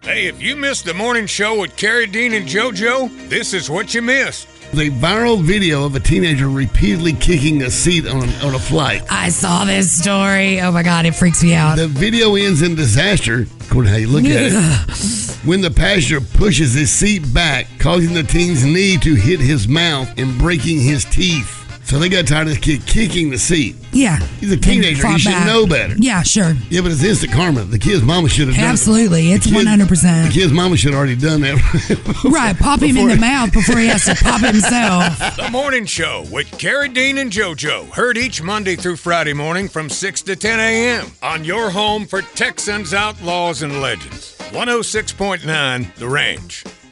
Hey, if you missed the morning show with Carrie, Dean, and JoJo, this is what you missed. The viral video of a teenager repeatedly kicking a seat on a flight. I saw this story. Oh my God, it freaks me out. The video ends in disaster, according to how you look at it, when the passenger pushes his seat back, causing the teen's knee to hit his mouth and breaking his teeth. So they got tired of the kid kicking the seat. Yeah. He's a teenager. He should know better. Yeah, sure. Yeah, but it's instant karma. The kid's mama should have done it. Absolutely. It's 100%. The kid's mama should have already done that. Right. Pop him in the mouth before he has to pop himself. The Morning Show with Carrie, Dean, and JoJo. Heard each Monday through Friday morning from 6 to 10 a.m. on your home for Texans, Outlaws, and Legends. 106.9 The Range.